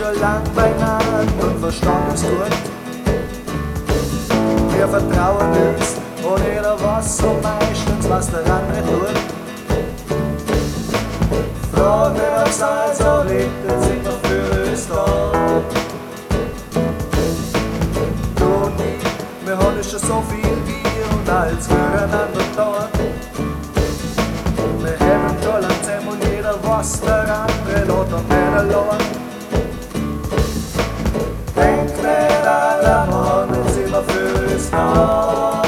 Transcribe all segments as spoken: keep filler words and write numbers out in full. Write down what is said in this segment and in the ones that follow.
schon lang beieinander und Verstand ist gut. Wir vertrauen uns und jeder weiß so meistens, was der andere tut. Frag nicht aufs also lebt, jetzt sind wir für uns da. Du und ich, wir haben schon so viel wir und als füreinander da. Wir haben schon lang zusammen und jeder weiß, der andere lässt uns nicht allein. Denk nicht an den Mann, jetzt sind wir für uns da.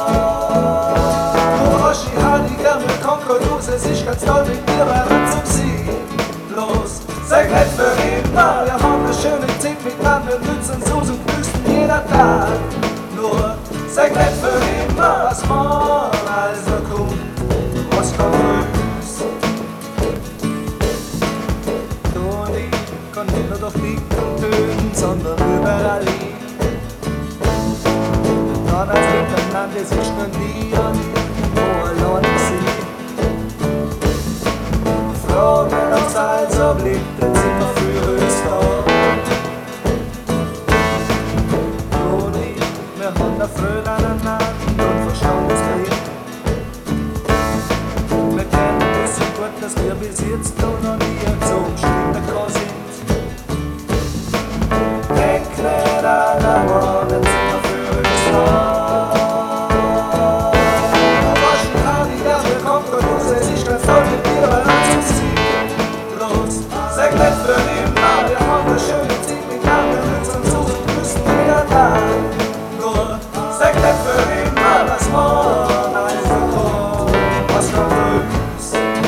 Du hast die Hand gern mit Konkurrenz, es ist ganz toll mit dir bei uns um sie. Los, sag nicht für immer, wir haben eine schöne Zeit miteinander, wir nützen so und grüßen jeder Tag. Nur, sag nicht für immer, was man also kommt, was kommt uns. Du und ich kann nicht nur durch Licht und Tönen, sondern überall hin. Dann als miteinander ist noch nie an wo allein ich sie. Fragen aufs also blickt, jetzt sind wir für uns da. Du und ich, wir haben da Freude aneinander und Verstand ist drin. Wir kennen das so gut, dass wir bis jetzt noch nie so schlimm gekommen sind. Denk nicht an den Mann, jetzt sind wir für uns da. Es ist ganz toll mit dir bei uns zu ziehen. Los, sag nicht für immer, wir haben eine schöne Zeit miteinander, wir nützen so und grüßen jeder Tag. Nur, sag nicht für immer, was morgen also kommt, was kommt uns.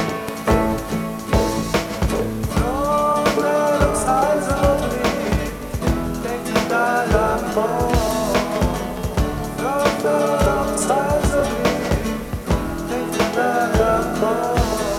Frage uns also nicht, denk nicht daran morgen. Frage uns also nicht, denk nicht daran morgen.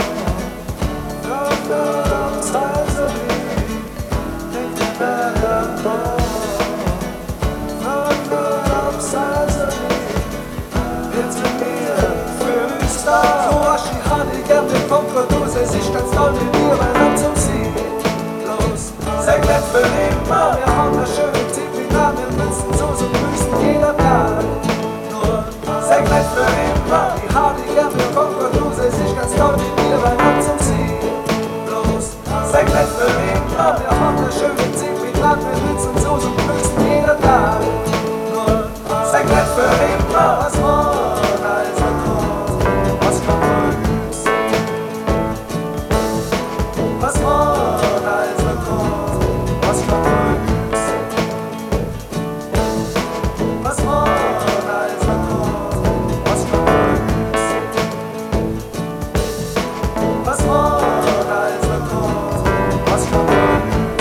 Es ist ganz toll mit dir bei uns um sie. Los, sag nicht für immer, wir haben eine schöne Zeit miteinander, wir nützen so und grüßen jeder Tag. Nur, sag nicht für immer, ich habe dich gern, wir kommen los, es ist ganz toll mit dir bei uns um sie. Los, sag nicht für immer, wir haben eine schöne Zeit miteinander, wir nützen so und grüßen jeder Tag. Nur, sag nicht für immer, was morgen also kommt, was kommt uns. Was morgen also kommt, was kommt uns. Was morgen also kommt, was kommt uns. Was morgen also kommt, was kommt uns.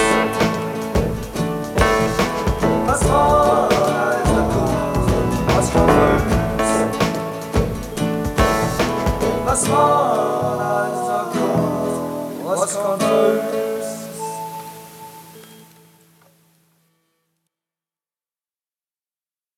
Was morgen also kommt, was kommt uns. Was morgen also kommt, was kommt uns.